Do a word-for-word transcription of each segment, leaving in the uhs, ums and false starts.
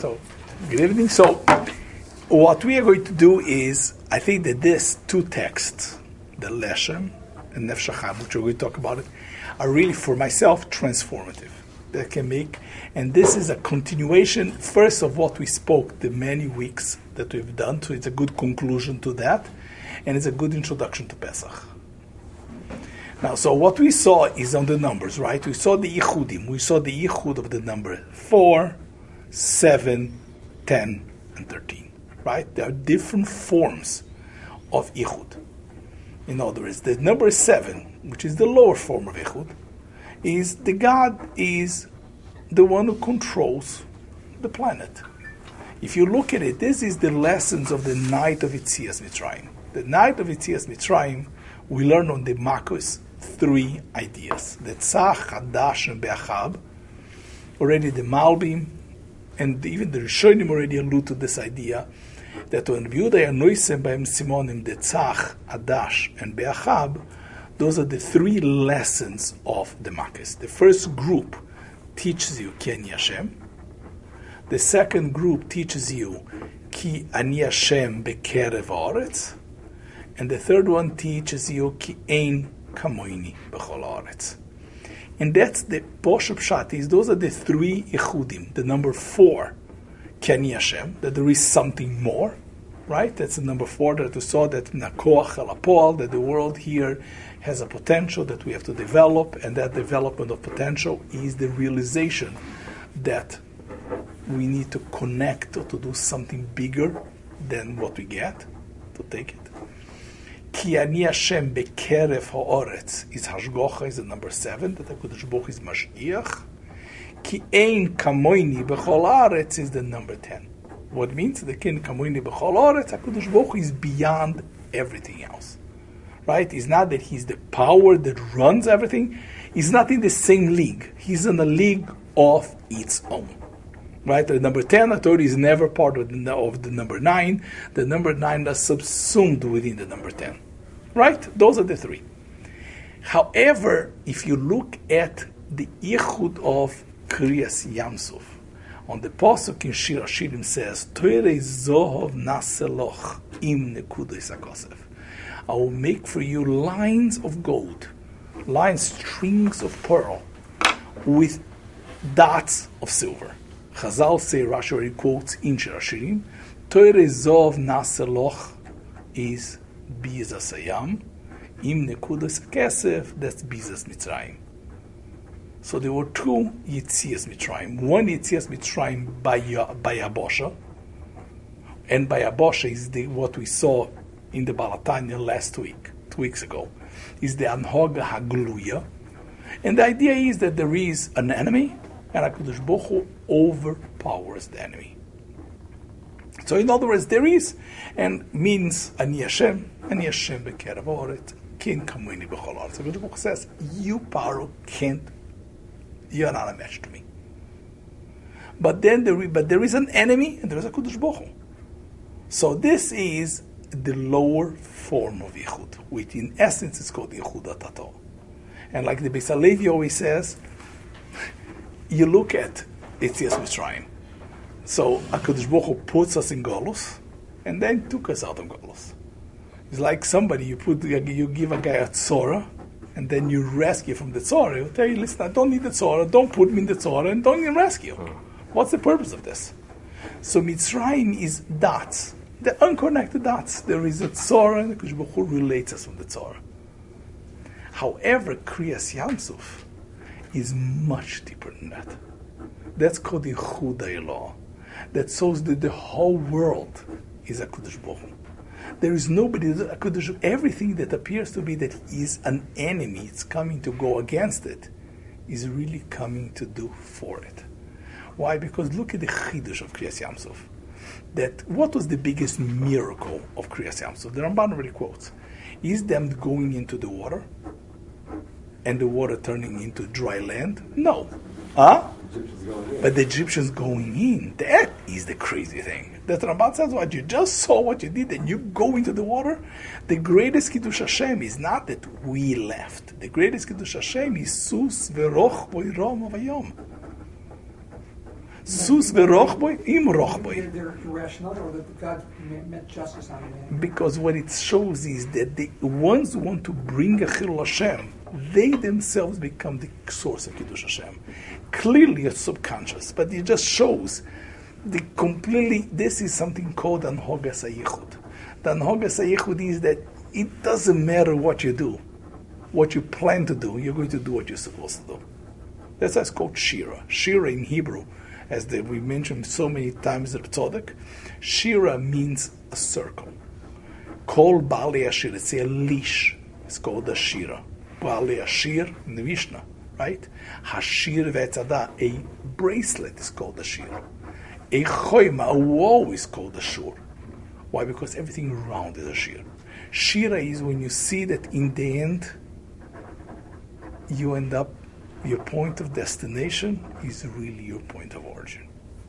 So, good evening. So, what we are going to do is, I think that these two texts, the Leshem and Nefesh HaChaim, which we're going to talk about it, are really, for myself, transformative. That can make, and this is a continuation, first of what we spoke the many weeks that we've done, so it's a good conclusion to that, and it's a good introduction to Pesach. Now, so what we saw is on the numbers, right? We saw the Yichudim. We saw the Yichud of the number four, seven, ten, and thirteen, right? There are different forms of Yichud. In other words, the number seven, which is the lower form of Yichud, is the God is the one who controls the planet. If you look at it, this is the lessons of the night of Yetzias Mitzrayim. The night of Yetzias Mitzrayim, we learn on the Makos three ideas. The Tzach, Hadash, and Be'achab. Already the Malbim, and even the Rishonim already allude to this idea, that when Yehuda Noisem Ba'em Simonim, the Tzach, Hadash, and Be'achab, those are the three lessons of the Makos. The first group teaches you Ki Ani Hashem. The second group teaches you Ki Ani Hashem Bekerev Haaretz. And the third one teaches you Ki Ein Kamoini B'chol Haaretz. And that's the Poshup Pshat is, those are the three Yichudim. The number four, Ki Ani Hashem, that there is something more, right? That's the number four that we saw, that Nakoach El Apol, that the world here has a potential that we have to develop, and that development of potential is the realization that we need to connect or to do something bigger than what we get, to take it. Ki Ani Hashem Bekerev Haaretz is Hashgocha, is the number seven, that HaKadosh Baruch Hu is Mashiach. Ki Ein Kamoini B'chol Haaretz is the number ten. What means? The Ein Kamoini B'chol Haaretz, HaKadosh Baruch Hu is beyond everything else. Right? It's not that he's the power that runs everything. He's not in the same league. He's in a league of its own. Right? The number ten, I told you, is never part of the, of the number nine. The number nine is subsumed within the number ten. Right? Those are the three. However, if you look at the Yichud of Kriyas Yamsuf, on the Pasuk in Shir Hashirim says, Toirei Zohov Naseloch im Nekudos HaKosef. I will make for you lines of gold, lines, strings of pearl, with dots of silver. Chazal say, Rashi already quotes in Shir Hashirim, Toirei Zov Naseloch is Bizas Hayam, Im Nekudos HaKesef, that's Bizas Mitzrayim. So there were two Yetzias Mitzrayim. One Yetzias Mitzrayim by, by Yabosha, and by Yabosha is the, what we saw in the Balatanya last week, two weeks ago, is the Anhoga Hagluya. And the idea is that there is an enemy, and HaKadosh Baruch Hu overpowers the enemy. So in other words, there is, and means Ani Hashem, Ani Hashem Bekerev Haaretz, Kin Kamoini B'chol Haaretz. HaKadosh Baruch Hu says, you, Paro, can't, you're not a match to me. But then there is, but there is an enemy, and there is a HaKadosh Baruch Hu. So this is the lower form of Yichud, which in essence is called Yichud HaTato. And like the Beis HaLevi always says, you look at Yetzias Mitzrayim. So HaKadosh Baruch Hu puts us in Golus, and then took us out of Golus. It's like somebody, you put, you give a guy a tzora, and then you rescue from the tzora. He'll tell you, listen, I don't need the tzora, don't put me in the tzora, and don't even rescue. What's the purpose of this? So Mitzrayim is dots. The unconnected dots. There is a tzora, and the HaKadosh Baruch Hu relates us from the tzora. However, Kriyas Yamsuf is much deeper than that. That's called the Yichud HaElah. That shows that the whole world is a HaKadosh Baruch Hu. There is nobody, HaKadosh, everything that appears to be that is an enemy, it's coming to go against it, is really coming to do for it. Why? Because look at the Chidush of Kriyas Yamsuf. That what was the biggest miracle of Kriyas Yamsuf? The Ramban already quotes. Is them going into the water and the water turning into dry land? No. Huh? But the Egyptians going in, that is the crazy thing. That Ramban says, what you just saw what you did and you go into the water. The greatest Kiddush Hashem is not that we left. The greatest Kiddush Hashem is Sus Veroch Boirom Avayom. Sus verochboi, im rochboi. They're, they're irrational, or that God meant justice on man. Because what it shows is that the ones who want to bring a Chilul Hashem, they themselves become the source of Kiddush Hashem. Clearly it's subconscious, but it just shows the completely, this is something called Anhogas HaYichud. The Anhogas HaYichud is that it doesn't matter what you do, what you plan to do, you're going to do what you're supposed to do. That's why it's called Shira. Shira in Hebrew, as the, we mentioned so many times in Tzodek, Shira means a circle. Kol Bali Ashir, it's a leash. It's called a Shira. Bali Ashir in the Mishnah, right? Hashir Ve'etzada, a bracelet is called a Shira. A Choyma, a woe is called a Shur. Why? Because everything around is a Shira. Shira is when you see that in the end, you end up, your point of destination is really your point of origin.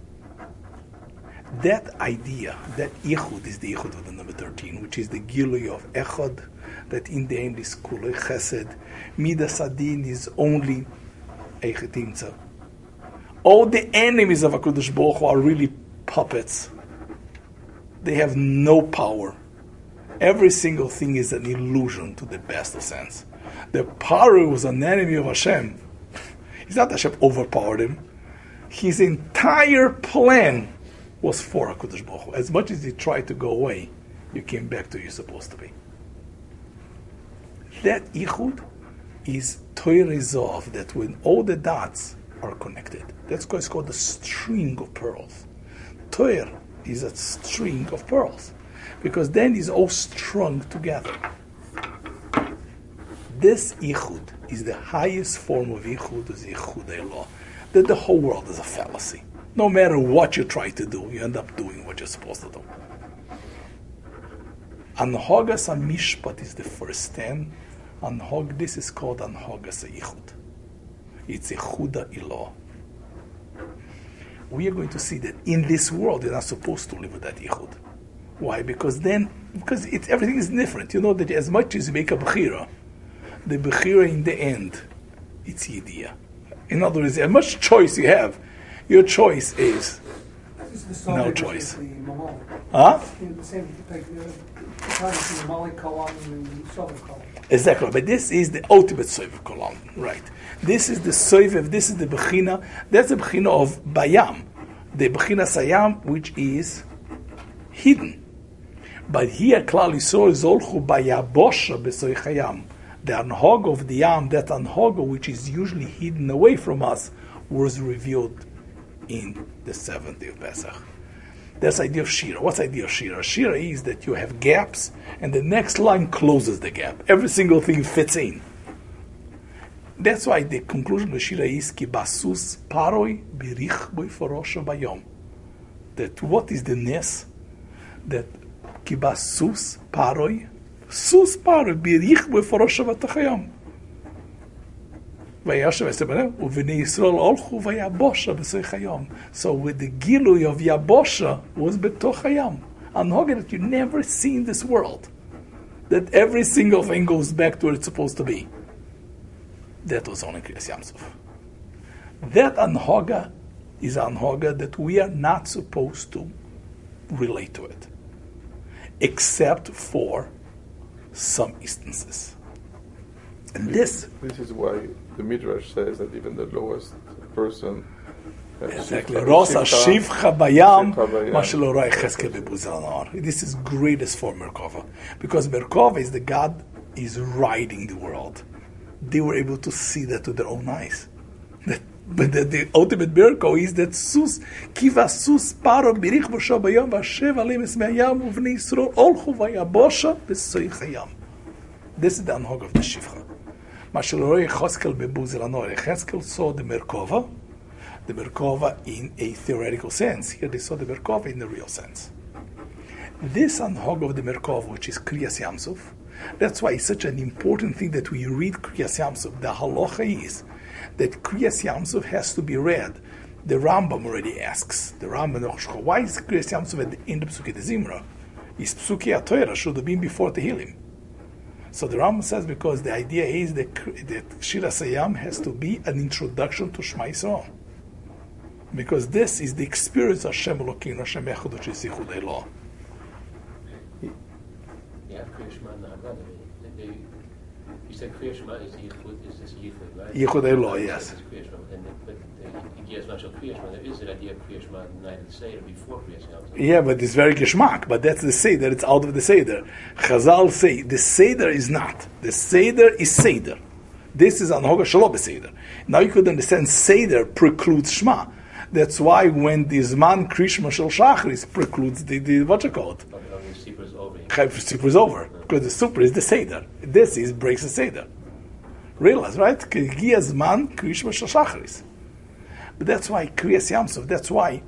That idea, that Ichud is the Ichud of the number thirteen, which is the Gilui of Echad, that in the end is Kulei Chesed. Midas Adin is only Eichet Imtza. All the enemies of HaKadosh Baruch Hu are really puppets. They have no power. Every single thing is an illusion to the best of sense. The Paro was an enemy of Hashem. It's not that Hashem overpowered him. His entire plan was for HaKadosh Baruch Hu. As much as he tried to go away, you came back to where you're supposed to be. That Ichud is Torah Zov, that when all the dots are connected. That's why it's called the string of pearls. Torah is a string of pearls, because then it's all strung together. This Ichud is the highest form of Ichud, is Ichud Elah. That the whole world is a fallacy. No matter what you try to do, you end up doing what you're supposed to do. Anhogas HaMishpat is the first ten. Anhog, this is called Anhogas HaIchud. It's Ichuda Elah. We are going to see that in this world you're not supposed to live with that Ichud. Why? Because then, because it's, everything is different. You know that as much as you make a Bechira, the Bechira in the end, it's Yediyah. In other words, as much choice you have, your choice is no choice. Huh? The same, like the Mamali Kolam and the Sovev Kolam. Exactly, but this is the ultimate Sovev Kolam, right? This is the Sovev, this is the Bechina, that's the Bechina of Bayam, the Bechina Sayam, which is hidden. But here, Klal Yisrael Zolchu Bayabosha Besoy Chayam. The Anhog of the Yam, that Anhog which is usually hidden away from us, was revealed in the seventh day of Pesach. That's the idea of Shira. What's the idea of Shira? Shira is that you have gaps, and the next line closes the gap. Every single thing fits in. That's why the conclusion of Shira is Ki basus paroi birich boi forosha bayom. That what is the nes? That Ki basus paroi sus paroi birich boi forosha vatachayom. So with the Gilui of Yabosha was Betochayam. Anhoga that you never see in this world. That every single thing goes back to where it's supposed to be. That was only Kriyas Yamsuf. That Anhoga is Anhoga that we are not supposed to relate to it. Except for some instances. And this, this is why the Midrash says that even the lowest person, exactly, Rosa Shivcha Bayam, Mashelo Rai Cheskel Bebuzalanar. This is greatest for Merkava, because Merkava is the God is riding the world. They were able to see that with their own eyes. That, but the, the ultimate miracle is that Sus Kiva Sus Paro Birich Bosha Bayam Vashev Alim Esmeyam Uvnei Yisrael Olchu Vayabosha Besoy Chayam. This is the Anhog of the Shivcha. Mashaloroi Cheskel Bebuzelanor. Cheskel saw the Merkava, the Merkava in a theoretical sense. Here they saw the Merkava in the real sense. This Anhog of the Merkava, which is Kriyas Yamsuf, that's why it's such an important thing that we read Kriyas Yamsuf. The halacha is that Kriyas Yamsuf has to be read. The Rambam already asks, the Rambam, why is Kriyas Yamsuf at the end of Psuki de Zimra? Is Psuki HaTorah should have been before Tehillim. So the Rambam says because the idea is that, that Shira Sayam has to be an introduction to Shema Yisrael. Because this is the experience of Hashem Elokeinu, Hashem Echad, which is Yichud Eloah. You have Kriya Shema and Haggadah. They- they- You said Kriya Shema is Yichud, is this Yichud, right? Yichud Eloah, yes. It's Kriya Shema, and the- but the Igiyas Mashal Kriya Shema, there is an idea of Kriya Shema the night of the Seder before Kriya Shema. Yeah, but it's very geschmack. But that's the Seder. It's out of the Seder. Chazal say the Seder is not. The Seder is Seder. This is Anhoga Shalom Seder. Now you could understand Seder precludes Shema. That's why when the Zman Krishma Shel Shachris precludes the, the what you call it. But the Super is over. Chayv Super is over. Because the Super is the Seder. This is breaks the Seder. Realize, right? Giya Zman Krishma Shel Shachris. But that's why Kriyas Yamsov, that's why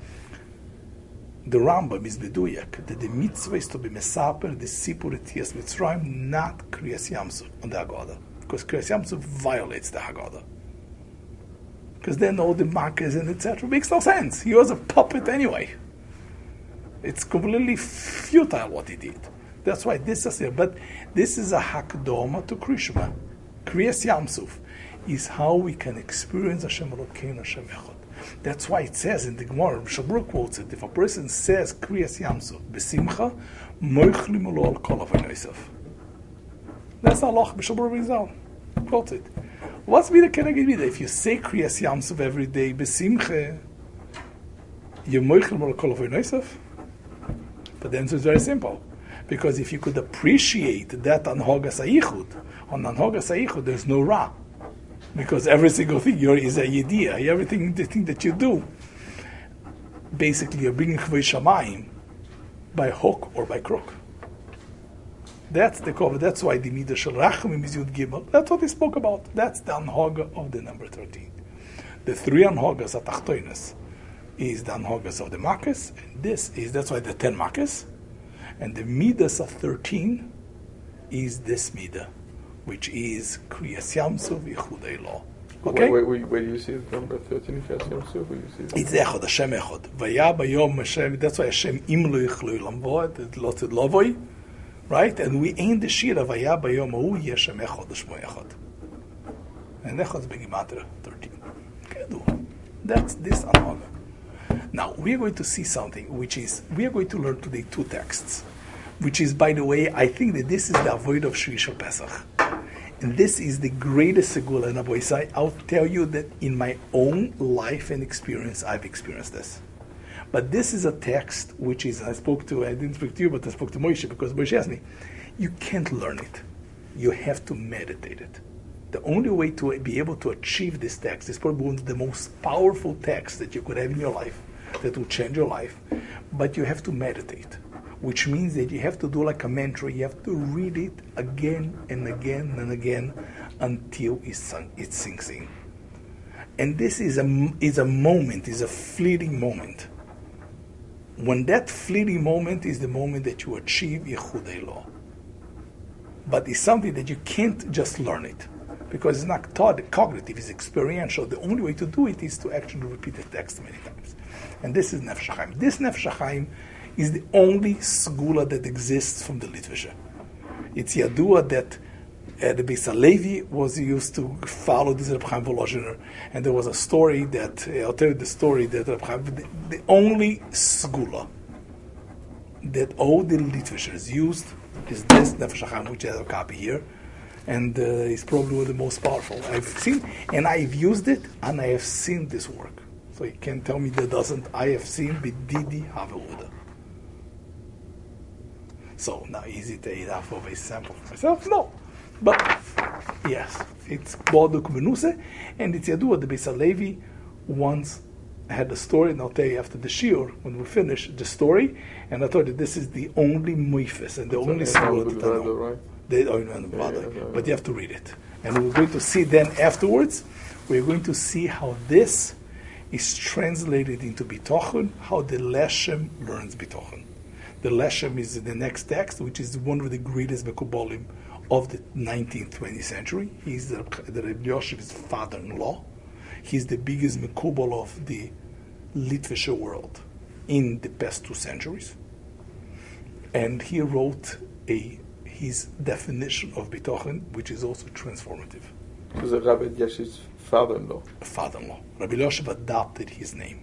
the Rambam is Beduyak, that the mitzvah is to be Mesaper, the Sipur Etiyas Mitzrayim, not Kriyas Yamsov on the Haggadah. Because Kriyas Yamsov violates the Haggadah. Because then all the markers and et cetera makes no sense. He was a puppet anyway. It's completely futile what he did. That's why this is here. But this is a Hakdoma to Krishma. Kriyas Yamsov is how we can experience Hashem Elokeinu, Hashem Echad. That's why it says in the Gemara, Shabur quotes it, if a person says Kriyas Yamsov, Besimcha, Moichlim Lo Al Kol Avay Noisef. That's Allah, Shabur Rizal quotes it. What's Mida Keneged Mida? If you say Kriyas Yamsov every day, Besimcha, you Moichlim Lo Al Kol Avay Noisef? But the answer is very simple. Because if you could appreciate that on Hogas HaYichud, on Hogas HaYichud, there's no Ra. Because every single thing you're, is a yediyah. Everything, the thing that you do, basically you're bringing Chvei Shamayim by hook or by crook. That's the cover. That's why the Midah Shel Rachamim is Yud Gimel. That's what he spoke about. That's the Anhoga of the number thirteen. The three Anhogas at Achtoinas is the Anhogas of the Makkos, and this is, that's why the ten Makkos, and the Midas of thirteen is this Midah, which is Kriyas Yamsov Yichud Eloah. Okay? Where, where, where do you see the number thirteen in Kriyas Yamsov? Where do you see it? It's Echad, Hashem Echad. Vaya Bayom Hashem, that's why Hashem Imlo Yichlu Ilam Voed, it lost it Lovoi, right? And we end the Shira, Vaya Bayom Hu Yeshem Echad, Shmo Echad. And Echad is Begimatra thirteen. Okay, do. That's this Anhoga. Now, we are going to see something, which is, we are going to learn today two texts, which is, by the way, I think that this is the avoid of Shvi Shel Pesach. And this is the greatest segula in Aboy Sai. I'll tell you that in my own life and experience, I've experienced this. But this is a text which is, I spoke to, I didn't speak to you, but I spoke to Moshe, because Moshe asked me, you can't learn it. You have to meditate it. The only way to be able to achieve this text is probably one of the most powerful texts that you could have in your life, that will change your life. But you have to meditate, which means that you have to do like a mantra. You have to read it again and again and again until it, sunk, it sinks in. And this is a, is a moment, is a fleeting moment. When that fleeting moment is the moment that you achieve Yichud Eloah. But it's something that you can't just learn it, because it's not taught, cognitive, it's experiential. The only way to do it is to actually repeat the text many times. And this is Nefesh HaChaim. This Nefesh HaChaim is the only segula that exists from the Litvisha. It's Yadua that uh, the Beis HaLevi was used to follow this Reb Chaim Volozhiner, and there was a story that, uh, I'll tell you the story, that Reb Chaim, the, the only segula that all the Litvishers used is this Nefesh HaChaim, which has a copy here, and uh, it's probably one of the most powerful I've seen, and I've used it, and I have seen this work. So you can't tell me that doesn't. I have seen Bididi Haveluda. So now, is it enough of a sample for myself? No. But yes, it's Boduk Menuse, and it's Yadua, the Beis HaLevi once had a story, and I'll tell you after the shiur, when we finish the story, and I told you this is the only muifis and the It's only an segula that I Elul know. right? They, oh, no, no, Yeah, yeah, yeah, yeah. but you have to read it. And we're going to see then afterwards, we're going to see how this is translated into Bitochen, how the Leshem learns Bitochen. The Leshem is the next text, which is one of the greatest Mekubalim of the nineteenth, twentieth century. He's the, the Rebbe Yoshev's father-in-law. He's the biggest Mekubal of the Litvische world in the past two centuries. And he wrote a his definition of Bitochen, which is also transformative. It was a Rabbi Yeshiv's father-in-law. Father-in-law. Rabbi Yoshev adopted his name.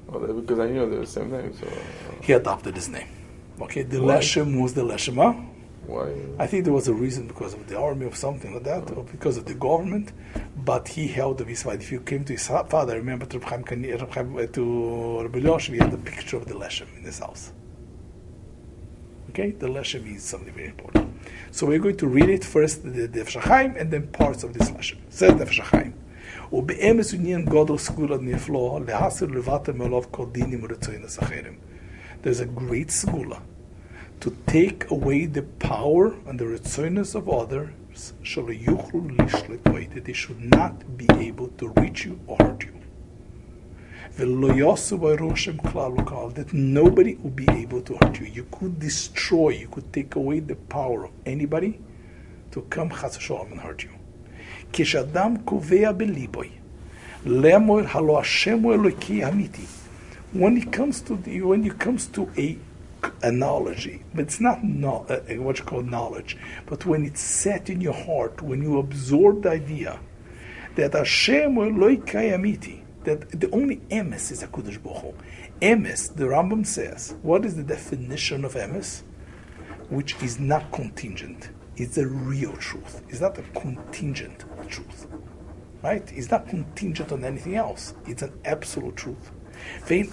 Oh, that- because I knew they were the same name, so... Uh, He adopted his name. Okay, the Why? Leshem was the Leshema. why? I think there was a reason because of the army or something like that, or because of the government. But he held the Bismillah. If you came to his father, I remember to Reb Chaim Kani- Reb Chaim, uh, to Rabbi Yosef, he had a picture of the Leshem in his house. Okay, the Leshem is something very important. So we're going to read it first, the Nefesh HaChaim, and then parts of this Leshem. Says Nefesh HaChaim. ובאמס עניין גודל סגולה נפלא להסיר לבטל מעליו כל דינים ורצונות אחרים. There's a great segula to take away the power and the retzonos of others, שלא יוכלו לשלוט בו, that they should not be able to reach you or hurt you. ולא יעשו בו רושם כלל וכלל, that nobody will be able to hurt you. You could destroy, you could take away the power of anybody to come chas v'sholom and hurt you. כשאדם קובע בליבוי, לאמור הלא השם הוא אלוקי אמיתי. When it comes to the, when it comes to a analogy, but it's not no, uh, what you call knowledge, but when it's set in your heart, when you absorb the idea that Hashem hu Elokai Amiti, that the only emes is HaKadosh Baruch Hu. Emes, the Rambam says, what is the definition of emes? Which is not contingent. It's a real truth. It's not a contingent truth. Right? It's not contingent on anything else. It's an absolute truth. There's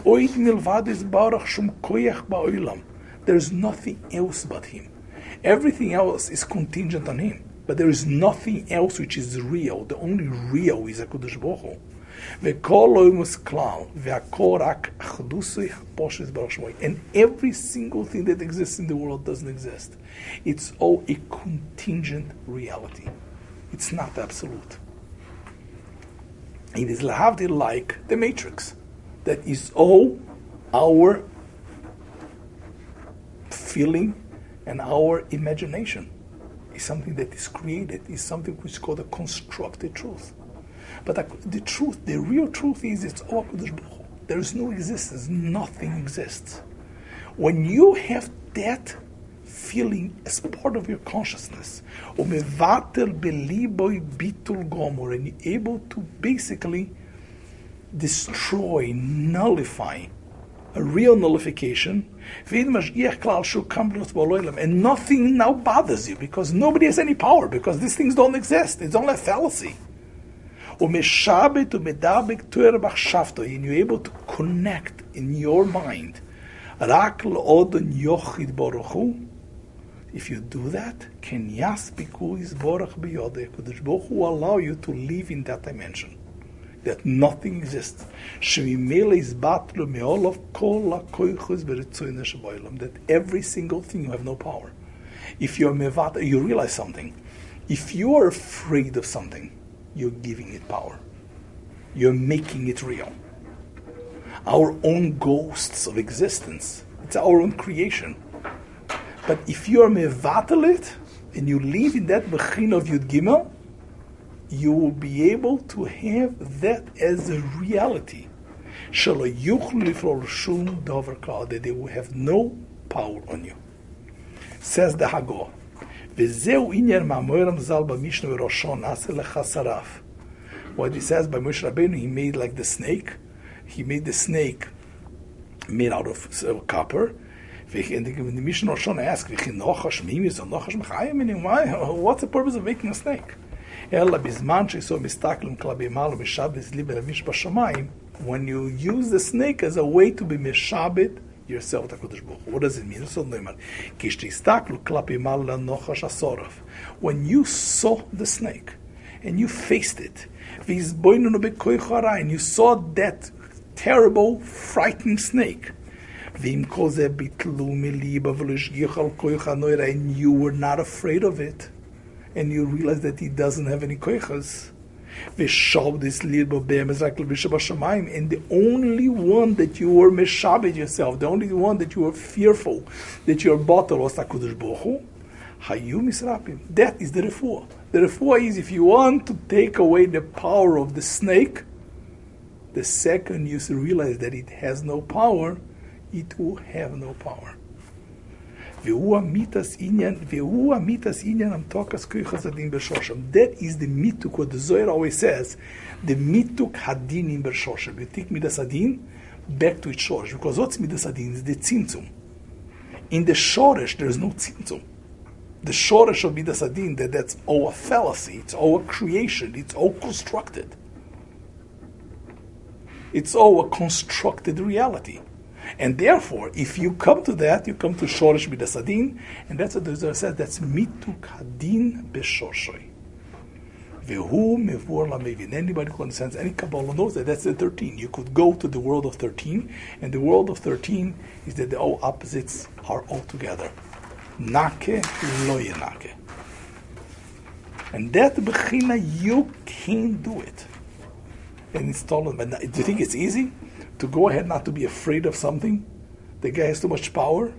nothing else but Him. Everything else is contingent on Him. But there is nothing else which is real. The only real is HaKadosh Baruch Hu. And every single thing that exists in the world doesn't exist. It's all a contingent reality. It's not absolute. It is lahavdil like the matrix. That is all our feeling and our imagination. Is something that is created, is something which is called a constructed truth. But the truth, the real truth is it's all HaKadosh Baruch Hu. There is no existence, nothing exists. When you have that feeling as part of your consciousness, and you're able to basically destroy, nullify a real nullification, and nothing now bothers you because nobody has any power, because these things don't exist. It's only a fallacy. And you're able to connect in your mind. If you do that, Kadosh Baruch Hu will allow you to live in that dimension. That nothing exists. That every single thing you have no power. If you're mevata, you realize something. If you are afraid of something, you're giving it power. You're making it real. Our own ghosts of existence. It's our own creation. But if you are mevatel it, and you live in that bechin of Yud Gimel, you will be able to have that as a reality. That they will have no power on you. Says the Hagor. What he says by Moshe Rabbeinu, he made like the snake. He made the snake made out of uh, copper. And the Mishnah Rosh Hashanah asked, what's the purpose of making a snake? When you use the snake as a way to be meshabed yourself to HaKadosh Baruch Hu. What does it mean? When you saw the snake and you faced it, and you saw that terrible, frightening snake, and you were not afraid of it, and you realized that he doesn't have any koichas, and the only one that you were meshabed yourself, the only one that you were fearful that your bottle was HaKadosh Baruch Hu, Hayu misrapim. That is the refuah. The refuah is if you want to take away the power of the snake, the second you realize that it has no power, it will have no power. That is the mituk, what the Zohar always says, the mituk hadinim b'shoshem. You take midas hadin, back to its shorish, because what's midas adin is the tzimtzum. In the shorish, there is no tzimtzum. The shorish of midas adin, that that's our fallacy, it's our creation, it's all constructed. It's all a constructed reality. And therefore, if you come to that, you come to shorish midas adin, and that's what the Zohar says, that's mituk hadin b'shorshoi. Vehu mevur lamevin. Anybody who understands any Kabbalah knows that that's the thirteen. You could go to the world of thirteen, and the world of thirteen is that the all opposites are all together. Nake lo yenake. And that bechina, you can do it. And it's stolen. But do you think it's easy to go ahead not to be afraid of something? The guy has too much power.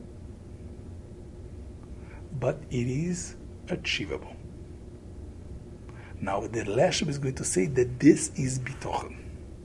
But it is achievable. Now the Leshem is going to say that this is bitochen.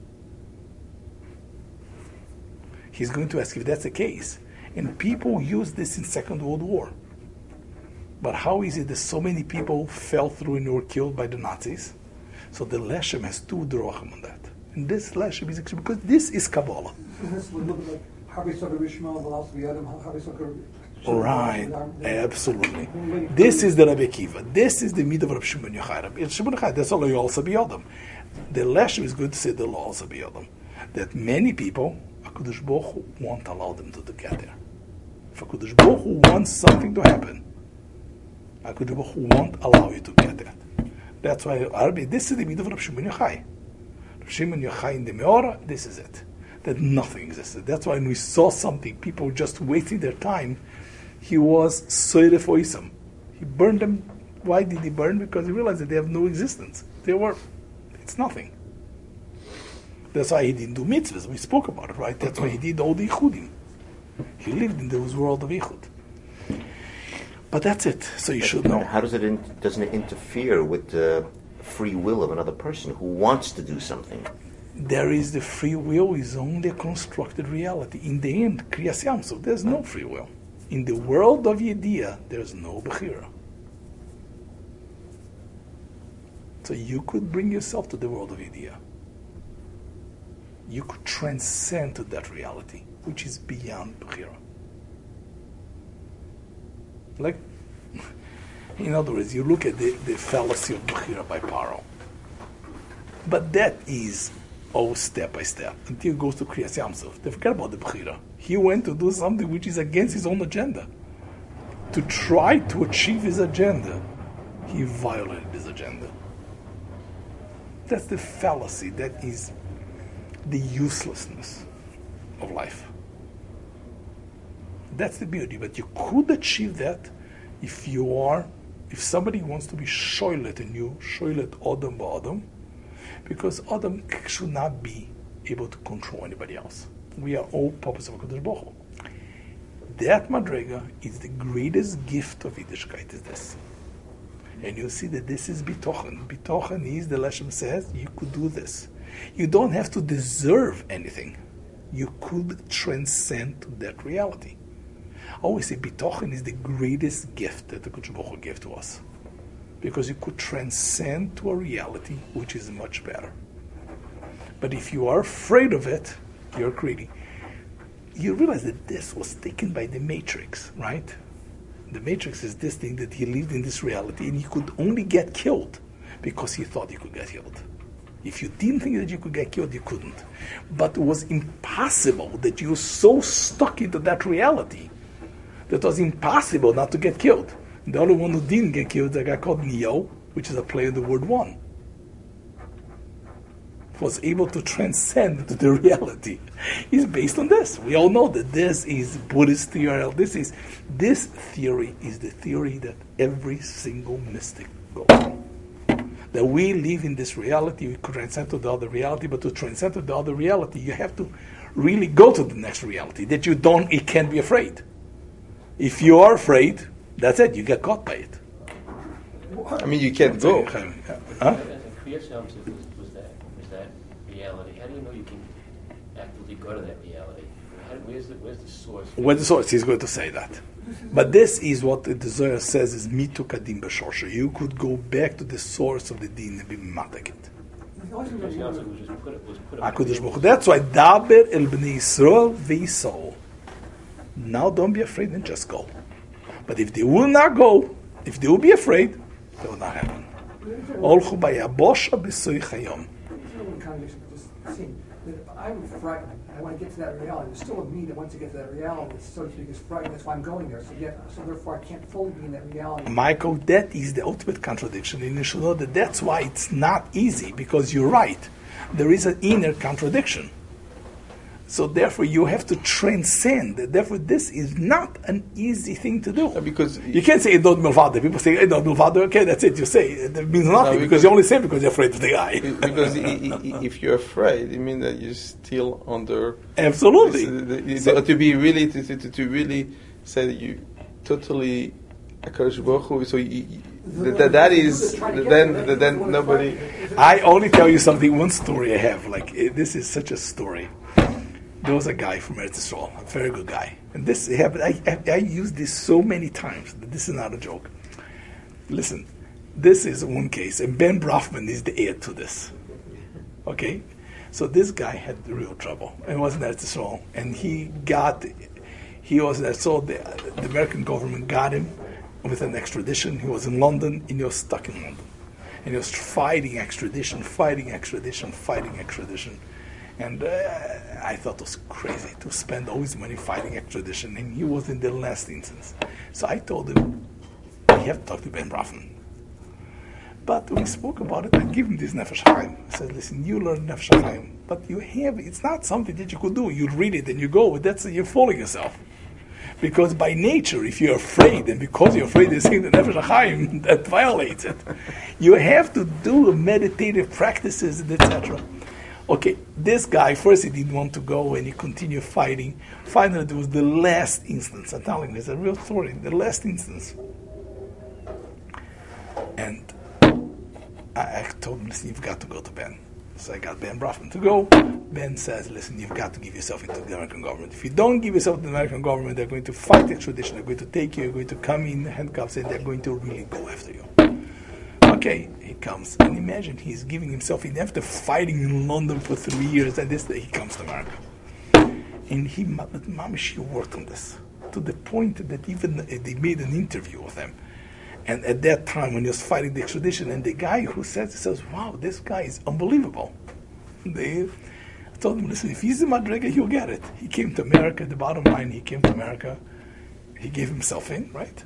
He's going to ask if that's the case. And people use this in Second World War. But how is it that so many people fell through and were killed by the Nazis? So the Leshem has two drachim on that. And this Leshem is actually, because this is Kabbalah. And this would look like Harvey Sucker Rishma, Velocity Adam, Harvey Sucker. Right, absolutely. This is the Rabbi Akiva. This is the mid of Rabbi Shimon Yochai. Rabbi Shimon Yochai, that's all you also be Adam. The Leshem is going to say the law also be Adam. That many people, HaKadosh Baruch Hu won't allow them to get there. If HaKadosh Baruch Hu wants something to happen, HaKadosh Baruch Hu won't allow you to get that. That's why Rabbi, this is the mid of Rabbi Shimon Yochai. Rabbi Shimon Yochai in the Meora, this is it. That nothing existed. That's why when we saw something, people just wasting their time. He was soiref oisam. He burned them. Why did he burn? Because he realized that they have no existence. They were, it's nothing. That's why he didn't do mitzvahs. We spoke about it, right? That's why he did all the ichudim. He lived in this world of ichud. But that's it. So you should know. How does it? In, doesn't it interfere with the free will of another person who wants to do something? There is the free will is only a constructed reality. In the end, kriyas yamsuf, there's no free will. In the world of Yediyah, there's no Bechira. So you could bring yourself to the world of Yediyah. You could transcend to that reality, which is beyond Bechira. Like, in other words, you look at the, the fallacy of Bechira by Paro. But that is all step by step, until it goes to Kriyas Yamsuf. They forget about the Bechira. He went to do something which is against his own agenda. To try to achieve his agenda, he violated his agenda. That's the fallacy, that is the uselessness of life. That's the beauty, but you could achieve that if you are, if somebody wants to be shoilet in you, shoilet Adam ba'Adam, because Adam should not be able to control anybody else. We are all puppets of HaKadosh Baruch Hu. That Madrega is the greatest gift of Yiddishkeit, is this. And you see that this is bitochen. Bitochen is, the Leshem says, you could do this. You don't have to deserve anything. You could transcend to that reality. I always say bitochen is the greatest gift that the HaKadosh Baruch Hu gave to us. Because you could transcend to a reality which is much better. But if you are afraid of it, you're greedy. You realize that this was taken by the Matrix, right? The Matrix is this thing that he lived in this reality and he could only get killed because he thought he could get killed. If you didn't think that you could get killed, you couldn't. But it was impossible that you were so stuck into that reality that it was impossible not to get killed. The only one who didn't get killed is a guy called Neo, which is a play on the word one. Was able to transcend to the reality. Is based on this. We all know that this is Buddhist theory. This is this theory is the theory that every single mystic goes on. That we live in this reality, we could transcend to the other reality, but to transcend to the other reality, you have to really go to the next reality. That you don't, you can't be afraid. If you are afraid, that's it. You get caught by it. I mean, you can't go. Huh? Reality. How do you know you can actively go to that reality? How, where's, the, where's the source? Where's the source? He's going to say that. But this is what the Zohar says is mitu kadim b'shorsha. You could go back to the source of the din and be matakit. The only thing Because that the you- answer was just put it, was put it. HaKadosh Baruch Hu. That's why Daber el Bnei Yisrael v'Yisol. Now don't be afraid and just go. But if they will not go, if they will be afraid, it will not happen. Olchu bayabosha b'soy chayom. It's a little contradiction, but just seeing that I'm frightened. I want to get to that reality. There's still a me that wants to get to that reality, so to speak, is frightened. That's why I'm going there. So yet, so therefore, I can't fully be in that reality. Michael, that is the ultimate contradiction. And you should know that that's why it's not easy, because you're right. There is an inner contradiction. So therefore, you have to transcend. Therefore, this is not an easy thing to do. Yeah, because you can't say Edod Milvado. People say Edod Milvado. Okay, that's it. You say it means nothing, No, because, because- you only say it because you're afraid of the guy. because i- i- i- if you're afraid, it means that you're still under. Absolutely. The- the- So- to be really to, to, to really say that you totally HaKadosh Baruch Hu, so you, you- that that is then then nobody. I only tell you something. One story I have. Like eh, this is such a story. There was a guy from Eretz Yisrael, a very good guy, and this happened. I, I I used this so many times. That this is not a joke. Listen, this is one case, and Ben Brafman is the heir to this. Okay, so this guy had real trouble, and was in Eretz Yisrael, and he got, he was there. So the, the American government got him with an extradition. He was in London, and he was stuck in London, and he was fighting extradition, fighting extradition, fighting extradition. And uh, I thought it was crazy to spend all his money fighting extradition, and he was in the last instance. So I told him, you have to talk to Ben Brafman. But we spoke about it. I gave him this Nefesh Chaim. I said, listen, you learn Nefesh Chaim, but you have, it's not something that you could do. You read it and you go, that's, you're fooling yourself. Because by nature, if you're afraid, and because you're afraid of saying the Nefesh Chaim, that violates it. You have to do meditative practices, et cetera. Okay, this guy, first he didn't want to go, and he continued fighting. Finally, there was the last instance. I'm telling you, it's a real story. The last instance. And I, I told him, listen, you've got to go to Ben. So I got Ben Brafman to go. Ben says, listen, you've got to give yourself into the American government. If you don't give yourself to the American government, they're going to fight extradition. They're going to take you. They're going to come in handcuffs, and they're going to really go after you. Okay, he comes, and imagine he's giving himself in after fighting in London for three years, and this day he comes to America. And he, but Mamish, he worked on this to the point that even uh, they made an interview with him. And at that time, when he was fighting the extradition, and the guy who says, he says, wow, this guy is unbelievable. They I told him, listen, if he's a Madriga, he'll get it. He came to America, the bottom line, he came to America, he gave himself in, right?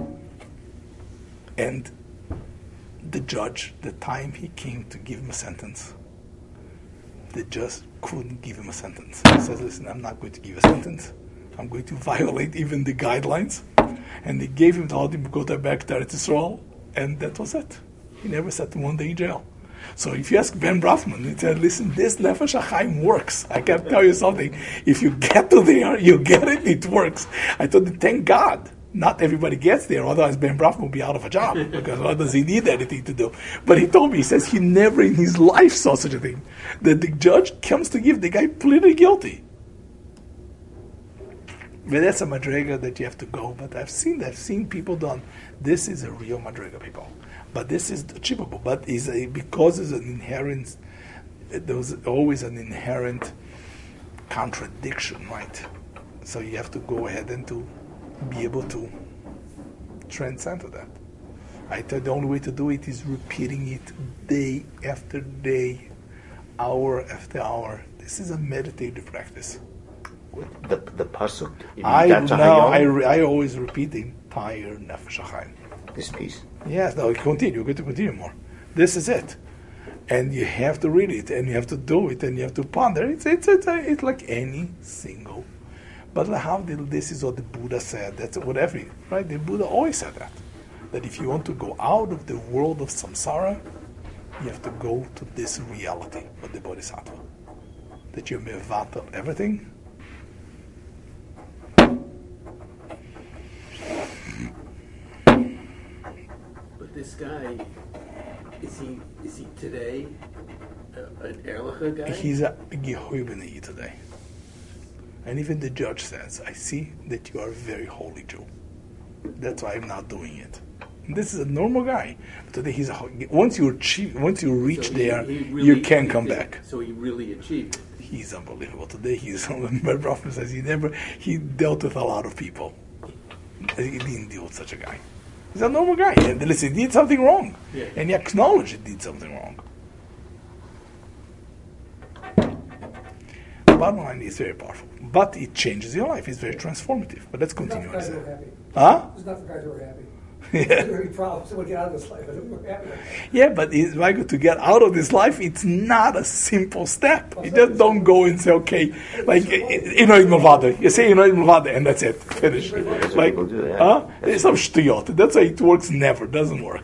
And the judge, the time he came to give him a sentence, the judge couldn't give him a sentence. He says, listen, I'm not going to give you a sentence. I'm going to violate even the guidelines. And they gave him the order to go back to Eretz Yisrael, and that was it. He never sat one day in jail. So if you ask Ben Brafman, he said, listen, this Nefesh HaChaim works. I can tell you something. If you get to there, you get it, it works. I told him, thank God. Not everybody gets there, otherwise Ben Brafman will be out of a job, because what does he need anything to do? But he told me, he says he never in his life saw such a thing. That the judge comes to give the guy pleaded guilty. But that's a madrega that you have to go. But I've seen that. I've seen people done. This is a real madrega, people. But this is achievable. But is a because it's an inherent. There was always an inherent contradiction, right? So you have to go ahead and to be able to transcend to that. I thought the only way to do it is repeating it day after day, hour after hour. This is a meditative practice. The the pasuk. you mean I that's a now I, hayom? re- I always repeat the entire Nefesh HaChaim. This piece. Yes, no, continue. You're going to continue more. This is it, and you have to read it, and you have to do it, and you have to ponder. It's it's it's, it's like any single. But how did, this is what the Buddha said. That's whatever, right? The Buddha always said that. That if you want to go out of the world of samsara, you have to go to this reality of the Bodhisattva. That you're mevatel everything. But this guy, is he is he today uh, an Erlicha guy? He's a Gehoibeni today. And even the judge says, I see that you are a very holy Jew. That's why I'm not doing it. This is a normal guy. But today he's a, once you achieve, once you reach So he- there, he really- you can't he come did- back. So he really achieved it. He's unbelievable. Today he's, my brother says he never, he dealt with a lot of people. He didn't deal with such a guy. He's a normal guy. And listen, he did something wrong. Yeah. And he acknowledged he did something wrong. The bottom line is very powerful. But it changes your life. It's very transformative. But let's It's not continue. for guys who are happy. Huh? It's not for guys who are happy. Yeah. There's going to be problems. Someone get out of this life. We're happy. Yeah, but it's like to get out of this life, it's not a simple step. You just don't go and say, okay, like, you know, Milvada. You say, you know, Milvada, and that's it. Finish. what Like, people do, yeah. huh? It's some shtuyot. That's why it works never. Doesn't work.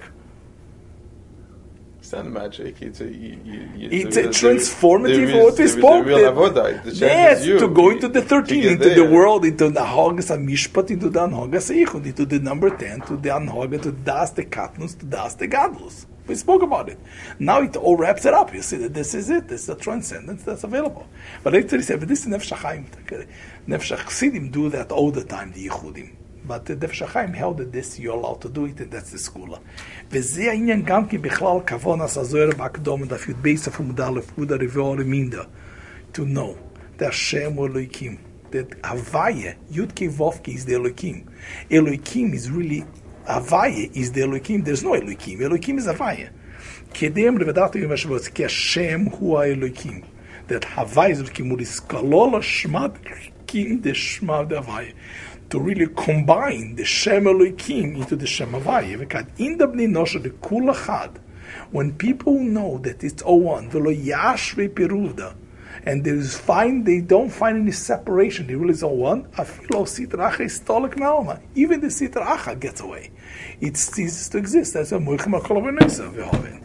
It's not magic. It's a, you, you, you, It's there a is- transformative there is- what we there is spoke. a real avodah. The change Yes, is you. to go into You- the to thirteen, get into the there. world, into the Hagas HaMishpat, into the Anhagas HaIchud, into the number ten, to the Anhaga, to Das the Katnus, to Das the Gadlus. We spoke about it. Now it all wraps it up. You see that this is it. This is the transcendence that's available. But later he said, but this is Nefesh HaChaim. Nefesh HaChasidim do that all the time, the Yichudim. But the Nefesh HaChaim held that this you're allowed to do it, and that's the skula. וזה העניין גם כי בכלל כוונס הזוהר בהקדומת דף י"ב סוף עמוד א' פקודה רביעו רמינדה. To know that Hashem הוא Elohim. That Havaya, Yud-Kei Vav-Kei is the Elohim. Elohim is really, Havaya is the Elohim. There's no Elohim. Elohim is Havaya. כדם לבדעת יום השבועות, כי השם הוא האלוהים. That Havaya is Elohim. הוא לסכלול השמד Elohim, the Shema the Havaya. To really combine the Shem Elohim into the Shem Havaya. Because in the Bnei Nosha, the Kul Echad, when people know that it's all one, v'lo yashve peruda, and there is find they don't find any separation, they really is all one. Afilo Sitra Acha is Tolek Nalma. Even the Sitra Acha gets away. It ceases to exist. That's a Moichem HaKol HaVenesa v'hoven.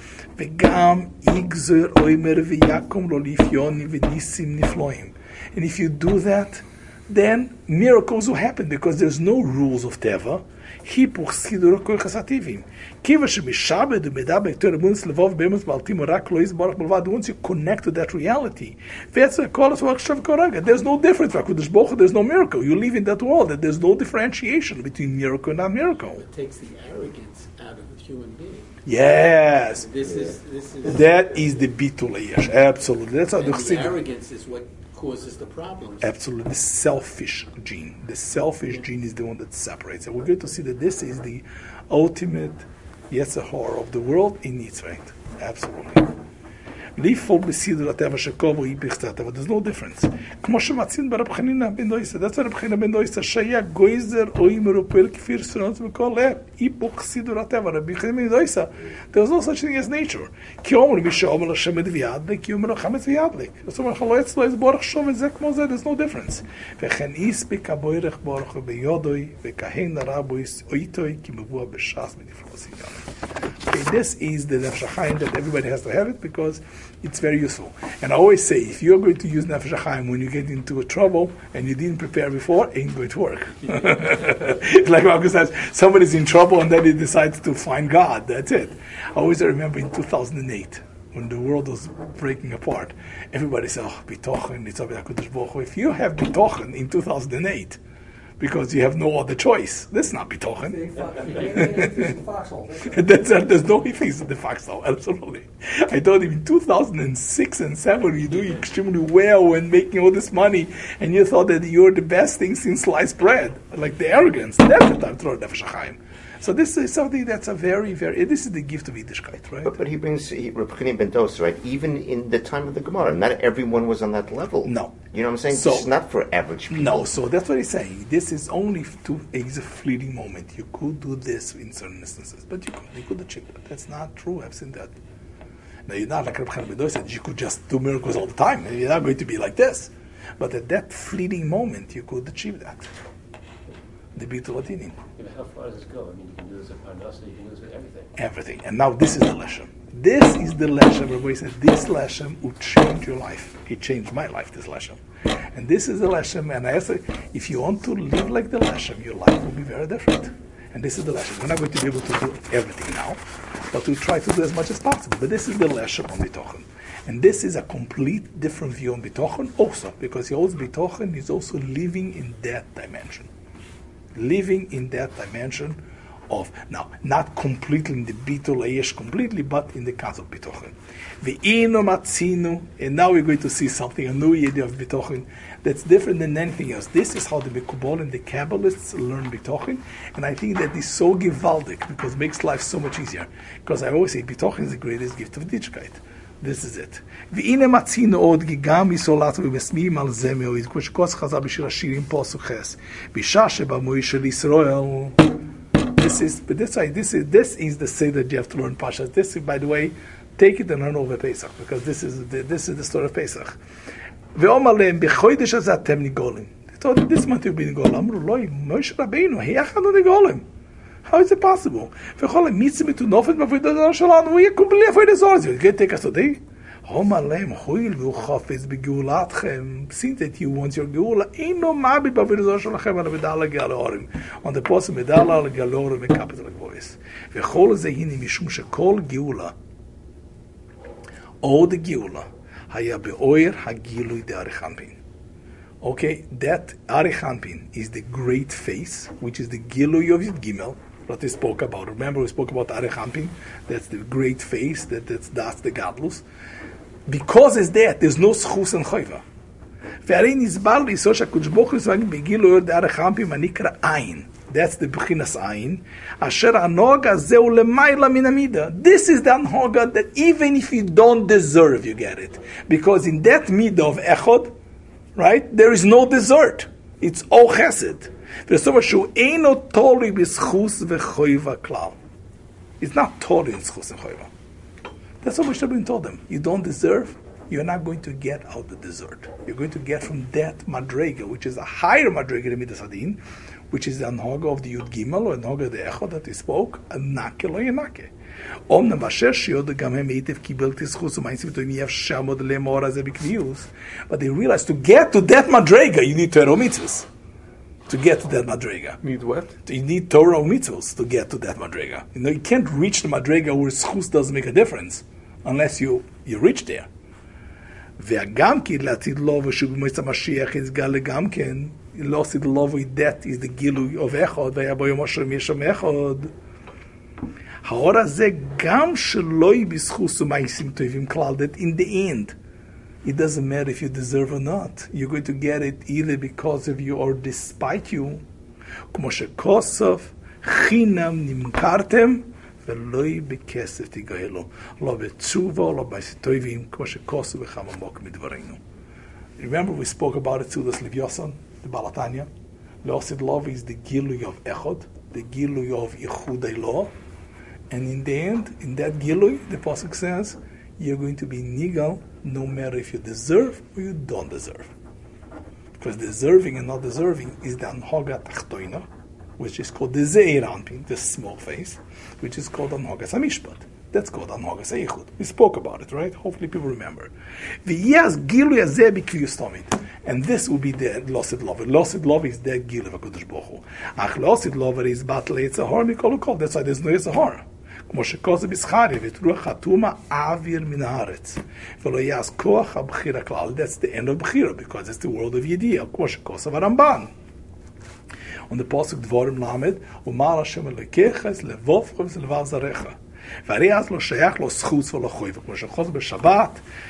V'gam igzer oimer v'yakum lo lifyoni v'nisim nifloim. And if you do that, then miracles will happen because there's no rules of Teva. Hipuch sidur kol chasativim. Kiva shemishabed u'medabek ter emunis levov be'emus baltim orak lo yizbarach b'lvad. Once you connect to that reality, there's no difference. There's no miracle. You live in that world. That there's no differentiation between miracle and non-miracle. It takes the arrogance out of a human being. Yes, This is this is that is the bitul yesh. Absolutely, that's how and the the Chassidim. arrogance is what causes the problems. Absolutely, the selfish gene. The selfish gene is the one that separates. And we're going to see that this is the ultimate Yetzer Hara of the world in its right. Absolutely. לפעול בסידור הטבע שקובו היא בכתת, אבל there's no difference. כמו שמציין ברב חנינא בן דויסא, that's רב חנינא בן דויסא, שהיה גויזר אוי מרופל כפיר סרונות בכל לב, היפוך סידור הטבע, רבי חנינא בן דויסא, there's no such thing as nature. כי אומר מי שאומר לשם את ויעדלק, כי אומר חמץ ויעדלק. זאת אומרת, לא אצלו איזה בורך שוב וזה כמו זה, there's no difference. וכן איספק הבוירך בורך ביודוי, וכהן הרבויס אויטוי, כי מבוע בש"ס בנפלוס עניין. Okay, this is the Nefesh HaChaim that everybody has to have it because it's very useful. And I always say, if you're going to use Nefesh HaChaim when you get into a trouble and you didn't prepare before, it ain't going to work. Like Marcus says, somebody's in trouble and then he decides to find God. That's it. I always remember in two thousand eight, when the world was breaking apart, everybody said, oh, bitochen, it's HaKadosh Baruch Hu. If you have bitochen in two thousand eight, because you have no other choice, that's not bitochen. That's, uh, there's no ifis in the foxhole, absolutely. I told him in two thousand six and seven, you're doing extremely well and making all this money, and you thought that you're the best thing since sliced bread. Like the arrogance. That's the time to throw Nefesh HaChaim. So this is something that's a very, very, this is the gift of Yiddishkeit, right? But, but he brings he, Reb Chaim ben Dosa, right? Even in the time of the Gemara, not everyone was on that level. No. You know what I'm saying? So- This is not for average people. No, so that's what he's saying. This is only to it's a fleeting moment. You could do this in certain instances, but you could, you could achieve that. That's not true. I've seen that. Now you're not like Reb Chaim ben Dosa said. You could just do miracles all the time. You're not going to be like this. But at that fleeting moment, you could achieve that. The Bitul Adinim. Yeah, but how far does this go? I mean, you can do this with Parnasa, you can do this with everything. Everything. And now this is the Leshem. This is the Leshem. Everybody said this Leshem will change your life. It changed my life, this Leshem. And this is the Leshem. And I say, if you want to live like the Leshem, your life will be very different. And this is the Leshem. We're not going to be able to do everything now, but we'll try to do as much as possible. But this is the Leshem on Bitochen. And this is a complete different view on Bitochen also, because he holds Bitochen is also living in that dimension. Living in that dimension of, now, not completely in the bitul ayesh completely, but in the concept of bitochen. Ve'ino matzinu, and now we're going to see something, a new idea of bitochen that's different than anything else. This is how the Mekubal and the Kabbalists learn bitochen, and I think that is so gewaldig because it makes life so much easier. Because I always say bitochen is the greatest gift of Yiddishkeit. This is it. Ve'ine matzinu od gigam isolatu v'mesmim al zemeo iz kos chazal b'shir hashirim posuk ches b'shah sheba mo'i shel Yisrael. This is, but this, this is this is the say that you have to learn Pashas. This, by the way, take it and learn over Pesach because this is the, this is the story of Pesach. Ve'omar lehem b'chodesh hazeh atem nigolim. They told him this month you've been nigolim. Amru loi Moshe Rabbeinu heyachanu nigolim. How is it possible? V'chol mitzvah to nofet b'avodah shalanu. We are completely avodah zorah. You can take us today. Omar lehem hoil v'uchafetz b'geulatchem. Since that you want your geula, ain't no mabit b'avodah zorah shalachem ala medala gealorim. On the post medala ala gealorim in capital voice. V'chol zehini mishum shekol geula. All the geula haya be'oyer hagilui de Arich Anpin. Okay, that Arich Anpin is the great face, which is the gilui of Yud Gimel, what we spoke about. Remember, we spoke about Arich Anpin. That's the great face. That that's, that's the gadlus. Because it's that, there's no schus and choiva. Ve'arei nizbar l'isor sh'HaKadosh Baruch Hu yisvagim begilui de Arich Anpin manikra ayin. That's the Bechinas Ayin. Asher Anoga Zeu Lemaila Min Amida. This is the Anoga that even if you don't deserve, you get it. Because in that Midah of Echod, right, there is no desert. It's all Chesed. It's not totally in Schus and Choiva. That's what Moshe Rabbeinu told them. You don't deserve, you're not going to get out the desert. You're going to get from that Madrega, which is a higher Madrega than Midas Adin, which is the Anhoga of the Yud Gimel, or Anhoga of the Echod that we spoke, a Nake lo Yenake. Om Navasher Shiod Gamhem Eitev Kibel Tischus Umayim V'Toim Yev Shamod Lemor Azeh B'Kvius. But they realized to get to that Madrega, you need Torah mitzvahs. To get to that Madrega. Need what? You need Torah mitzvahs to get to that Madrega. You know, you can't reach the Madrega where Schus doesn't make a difference, unless you, you reach there. והגם כי לעתיד לו ושבמועצת המשיח יסגל גם כן, לא עשית לו that is the גילוי of אחד, והיה בו יום אשר יש שם אחד. האור הזה גם שלא יהיה בזכות ומעשים טובים כלל, that in the end, it doesn't matter if you deserve or not. You're going to get it either because of you or despite you. כמו שכוסף, חינם נמכרתם, ולא בכסף תגאלו, לא בתשובה, לא בעשיתויבים, כמו שכוסו בכמה מוק מדברנו. Remember we spoke about it to the Livyosan, the Balatanya. L'osid love is the gilui of Echod, the gilui of Yichud Elo, and in the end, in that gilui, the Pasuk says, you're going to be nigal no matter if you deserve or you don't deserve. Because deserving and not deserving is the Anhoga Tachtoina, which is called the Zeir Anpin, the small face, which is called Anhogas HaMishpat. That's called Anhogas HaYichud. We spoke about it, right? Hopefully people remember. V'yaz Gilu Yazeh B'Kviyus Tomid. And this will be the Losid Lover. Losid Lover is the Gilu of HaKadosh Baruch Hu. Ach Losid Lover is Batal Yitzhahar Mikol Ukol. That's why there's no Yitzhahar. כמו שכוסף בזכריה, ותרוח התומה אוויר מן הארץ. ולא יעש כוח הבחירה כלל. That's the end of בחירה, because it's the world of Yediyah. כמו שכוסף הרמב"ן. Und der Pasuk Dvorim Lamed, Umar Hashem Elokecha es levovcha v'levav zarecha. והרי אז לא שייך לו זכות ולא חובה. כמו שחוזר בשבת,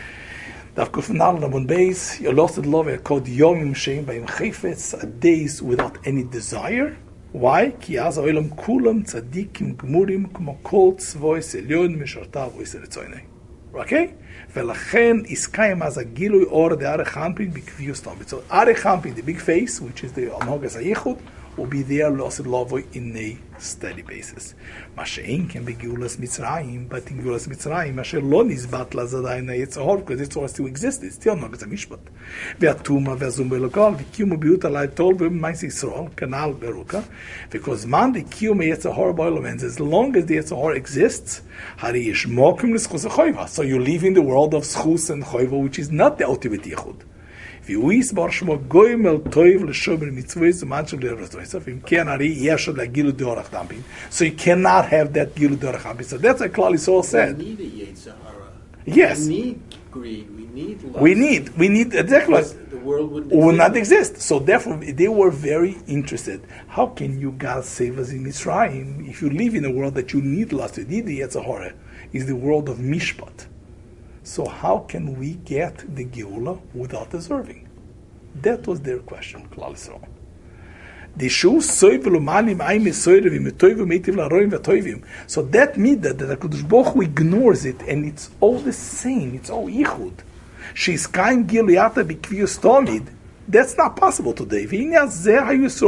דף קופנל למון בייס, יולוסת לו ויקוד יומים שאין בהם חפץ, a days without any desire. Why? כי אז העולם כולם צדיקים גמורים כמו כל צבויס עליון משרתיו וישראל צויני. אוקיי? ולכן יסקיים אז הגילוי אור דאריך אנפין בקביוס תומית. So Arich Anpin, the big face, which is the Anhogas HaYichud, will be there Losid Lovoi in a steady basis. מה שאין כן בגאולת מצרים, but in גאולת מצרים, אשר לא נזבט לזדיין היצהור, because it's all still existed, still Anhogas HaMishpat. והתומה והזום בלוקל, וקיום ביות עלי תול במייס ישראל, כנ"ל ברוקה, because man the קיום היצהור באלומנס, as long as the יצהור exists, הרי יש מוקים לזכוס החויבה. So you live in the world of זכוס and חויבה, which is not the ultimate yichud. והוא יסבר שמו גויים אל טויב לשומר מצווה זמן של דרך רצוי. אם כן, הרי יש עוד לגילו דורך דמפין. So you cannot have that גילו דורך דמפין. So that's what Klal Yisrael said. We need a Yetzirah. Yes. We need greed. We need lust. We need, we need, exactly. Because the world wouldn't would exist. not exist. So therefore, they were very interested. How can you, God, save us in Mitzrayim if you live in a world that you need lust, you need the Yetzer Hara, is the world of Mishpat. So how can we get the Geula without deserving? That was their question, Klal Yisrael. So that means that the HaKadosh Baruch Hu ignores it, and it's all the same. It's all Yichud. She's kain Giluyata b'kviyus Tomid. That's not possible today. That's why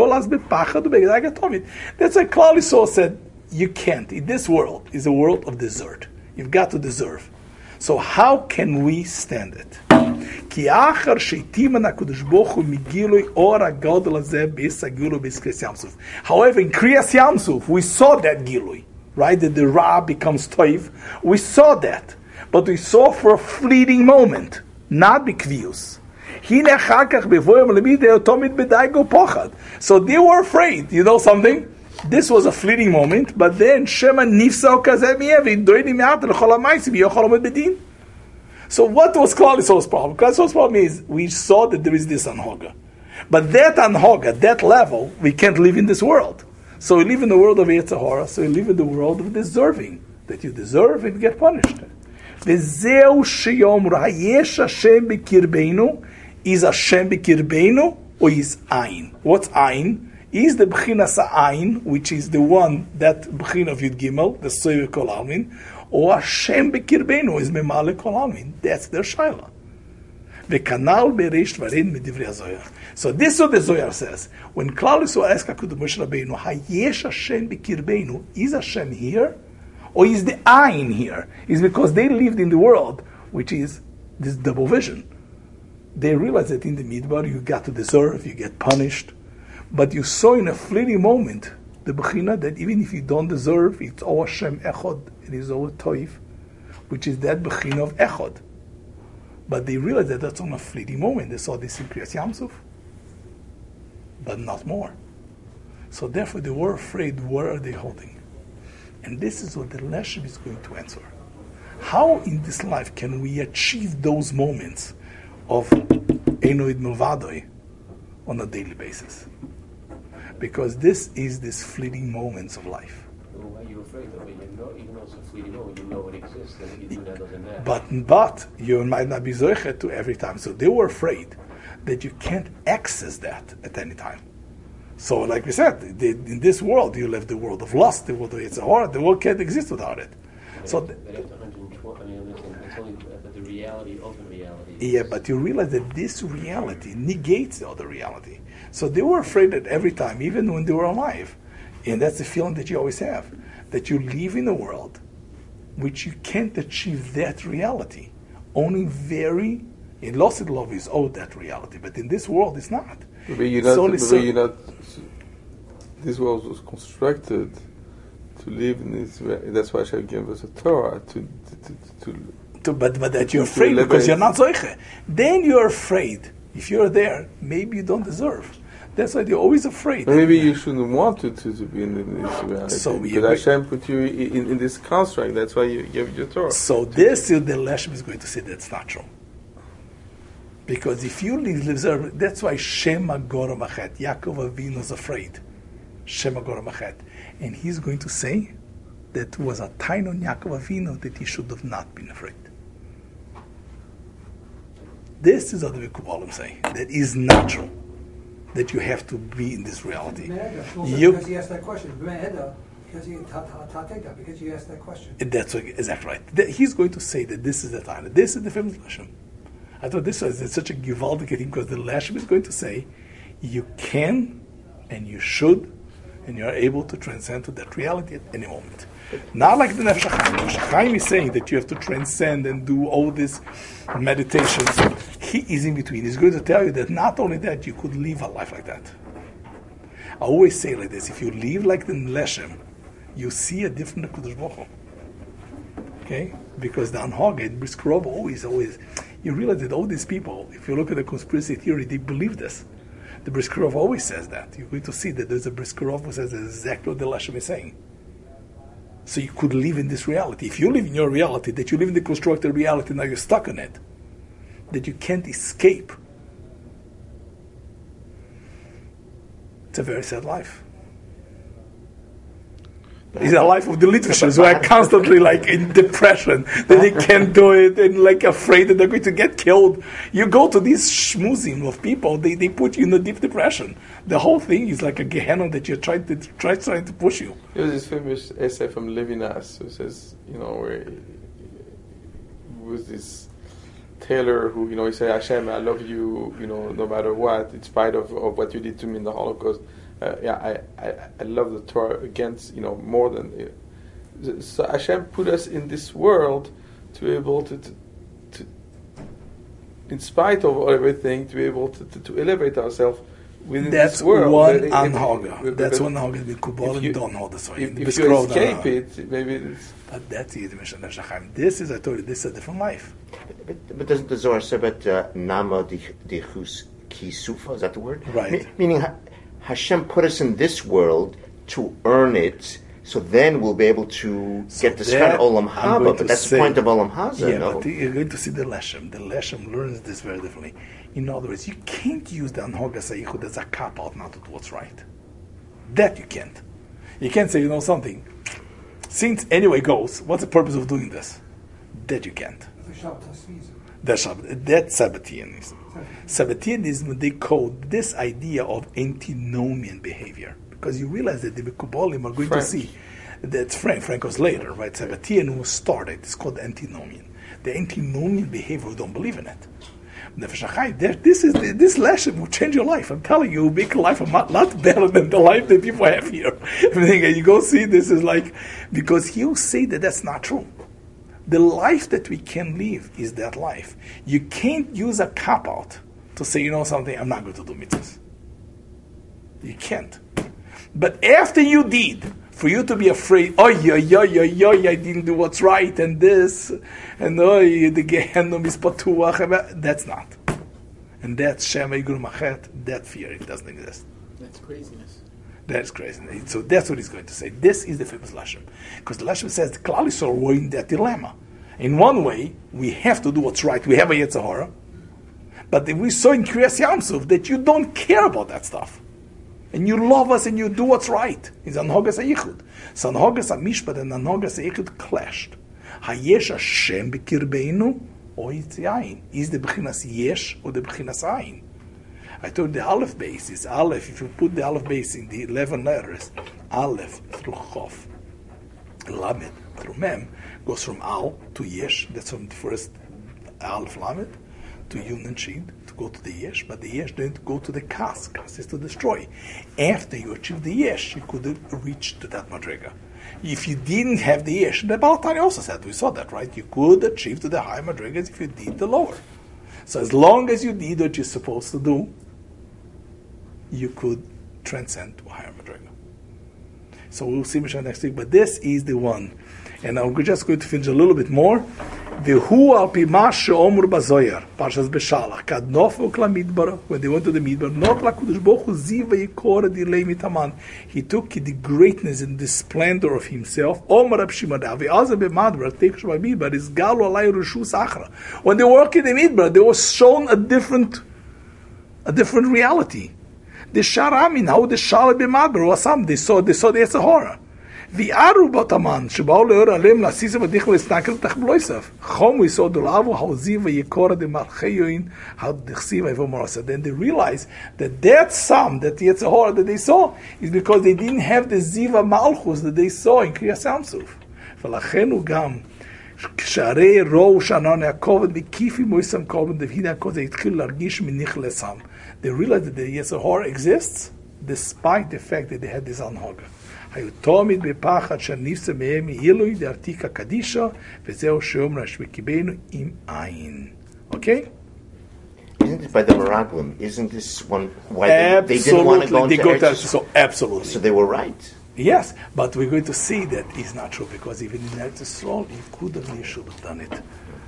Klal Yisrael said, you can't. In this world is a world of desert. You've got to deserve. So how can we stand it? However, in Kriyas Yamsuf, we saw that Gilui, right? That the Ra becomes Toiv. We saw that. But we saw for a fleeting moment, not Bikvius. So they were afraid. You know something? This was a fleeting moment, but then Shema Nifsa Bedin. So what was Klal Yisrael's problem? Klal Yisrael's problem is we saw that there is this anhoga. But that anhoga, that level, we can't live in this world. So we live in the world of Yetzer Hara, so we live in the world of deserving. That you deserve and get punished. Vezeu sheyom rayesh Hashem b'kirbeinu. Is Hashem b'kirbeinu or is Ayin? What's Ayin? Is the B'chinas Ayin, which is the one, that B'chin of Yud Gimel, the Soyer Kol Almin, or Hashem b'kirbeinu is Memale Kol Almin. That's their Shaila. V'kanal bereish dvarim medivrei HaZohar. So this is what the Zohar says. When Klal Yisrael asks HaKadosh Moshe Rabbeinu, Hayesh Hashem b'kirbeinu, is Hashem here? Or is the Ayin here? Is because they lived in the world, which is this double vision. They realized that in the Midbar you got to deserve, you get punished. But you saw in a fleeting moment the Bechina that even if you don't deserve, it's all Hashem Echad, it is all Toiv, which is that Bechina of Echad. But they realized that that's on a fleeting moment. They saw this in Kriyas Yamsuf, but not more. So therefore they were afraid, where are they holding? And this is what the Leshem is going to answer. How in this life can we achieve those moments of Einoid Milvadoi on a daily basis? Because this is this fleeting moments of life. Well, why are you afraid of it? You know, even though it's a fleeting moment, you know it exists, and even that doesn't matter. But, but you might not be zoichet to every time. So they were afraid that you can't access that at any time. So like we said, the, in this world, you live the world of lust, the world of Yetzer Hara, the world can't exist without it. But so after, but after one hundred twelve, I mean, it's only but the reality, ultimate reality. Yeah, but you realize that this reality negates the other reality. So they were afraid that every time, even when they were alive, and that's the feeling that you always have, that you live in a world which you can't achieve that reality. Only very, in lost love is owed that reality, but in this world it's not. But you're not, only but so- you're not, this world was constructed to live in this way. That's why Hashem gave us a Torah to, to, to, to To, but, but that you're To afraid because liberate. you're not zoiche. Then you're afraid. If you're there, maybe you don't deserve. That's why they're always afraid. But maybe you shouldn't want to, to, to be in this reality. So, because yeah, Hashem put you in, in, in this construct. That's why you gave your Torah. So this is the Leshem is going to say that's not true. Because if you live, live that's why Shema Goram Achet, Yaakov Avinu is afraid. Shema Goram Achet. And he's going to say that was a time on Yaakov Avinu that he should have not been afraid. This is what the Kubalim say. That is natural. That you have to be in this reality. You- Because he asked that question. B'me'eda, Because he ta ta ta teta, because you asked that question. That's what- exactly right. That- He's going to say that this is the time. This is the famous Leshem. I thought this was such a givaldic thing because the Leshem is going to say you can and you should and you are able to transcend to that reality at any moment. Not like the Nefesh HaChaim. Nefesh HaChaim is saying that you have to transcend and do all these meditations. He is in between. He's going to tell you that not only that, you could live a life like that. I always say like this, if you live like the Leshem, you see a different Kodesh Baruch Hu. Okay? Because the Anhaged, Briskerov always, always, you realize that all these people, if you look at the conspiracy theory, they believe this. The Briskerov always says that. You're going to see that there's a Briskerov who says exactly what the Leshem is saying. So you could live in this reality. If you live in your reality, that you live in the constructed reality, now you're stuck in it, that you can't escape It's a very sad life. It's a life of the Litvians who are constantly like in depression, that they can't do it and like afraid that they're going to get killed. You go to this schmoozing of people, they, they put you in a deep depression. The whole thing is like a Gehenna that you're trying to try trying to push you. There's this famous essay from Levinas who says, you know, where he was this tailor who, you know, he said, Hashem, I love you, you know, no matter what, in spite of, of what you did to me in the Holocaust. Uh, yeah, I, I, I love the Torah against, you know, more than... Uh, so Hashem put us in this world to be able to, to, to in spite of everything, to be able to, to, to elevate ourselves within That's this world. one That- anhaga. if- That's if- one anhaga with Kubal if and you- don't hold the soil. If, The if you Beskroda- escape it, maybe it's... But that's the Yiddish Nefesh HaChaim. This is, I told you, this is a different life. But, but doesn't the Zohar say about uh, Nama Dichus Kisufa? Is that the word? Right. Me- meaning Ha- Hashem put us in this world to earn it, so then we'll be able to So get this that kind of Olam I'm going Haba. to But that's say- the point of Olam Haza, Yeah, no? but you're going to see the Leshem. The Leshem learns this very differently. In other words, you can't use the Anhoga Sayichud as a cop out not to do what's right. That you can't. You can't say, you know something, since anyway goes, what's the purpose of doing this? That you can't. The Shabbat Tasviz. That's Shabbat- that's Sabbatianism. Sabbatianism, they code this idea of antinomian behavior. Because you realize that the Mekubalim are going Frank. to see that's Frank. Frank was later, right? Sabbatian was started. It's called antinomian. The antinomian behavior, we don't believe in it. Nefesh HaChaim, there- this is this lesson will change your life. I'm telling you, it will make your life a lot, lot better than the life that people have here. And you go see this is like, because he'll say that that's not true. The life that we can live is that life. You can't use a cop out to say, you know something, I'm not going to do mitzvahs. You can't. But after you did, for you to be afraid, oh yeah, yeah, yeah, yeah, I didn't do what's right, and this, and oh, the Gehenna is patuach, that's not. And that's Shema Yigur Machet, that fear, it doesn't exist. That's craziness. That's crazy. So that's what he's going to say. This is the famous Lashem. Because the Lashem says the Klal Yisrael were in that dilemma. In one way, we have to do what's right. We have a Yetzer Hara. But we saw in Kriyas Yamsuf that you don't care about that stuff. And you love us and you do what's right. It's Anhogas HaYichud. So Anhogas HaMishpat and Anhogas HaYichud clashed. HaYesh Hashem B'kirbeinu or Yitziayin. Is the B'chinas Yesh or the B'chinas Ayin? I told you the Aleph base is Aleph. If you put the Aleph base in the eleven letters, Aleph through Chof, Lamed through Mem, goes from Al to Yesh. That's from the first Aleph Lamed to Yun and Shin to go to the Yesh. But the Yesh didn't go to the Kas. Kas is to destroy. After you achieve the Yesh, you could reach to that Madrega. If you didn't have the Yesh, the Baal Tanya also said, we saw that, right? You could achieve to the higher Madregas if you did the lower. So as long as you did what you're supposed to do, you could transcend to a higher Madrega. So we'll see Mishnah next week, but this is the one. And I'm just going to finish a little bit more. V'hu al pi ma she'omur bazoyar, Parshas Beshalach, kad nofo kla midbar, when they went to the midbar, not la kudosh Baruch Hu ziva yikor dilei mitaman. He took the greatness and the splendor of himself. Omar Rab Shimon, v'azeh b'madbar, teich shema midbar, is galu alay reshus achra. When they were in the midbar, they were shown a different, a different reality. The sharamin, how the shal b'madbar was some. They saw, they saw the Yetzer Hara. V'aru bataman שבאו לאור עליהם להסיס ודרך ולסנקל תחבלויסף. חום ויסוד דולאבו האוזיב ויקורא דמלכי יוין הדכסיב איפה מורסה. Then they realized that that sum, that Yetzer Hara that they saw, is because they didn't have the Ziva Malchus that they saw in Kriyas Yamsuf. ולכן הוא גם כשהרי ראו שענן הכובד מקיפי מויסם כובד דהנה הכל זה התחיל להרגיש מניח לסם. They realized that the Yetzer Hara exists despite the fact that they had this anhoga. היו תמיד בפחד שנפסה מהם מעילוי דעתיקה קדישה, וזהו שאומר שקיבנו עם עין. Okay? Isn't it by the Meraglim? Isn't this one why they, they didn't want to go Absolutely, into they go to Eretz? so absolutely. So they were right. Yes, but we're going to see that it's not true because even in Eretz Yisrael, you could have, you should have done it.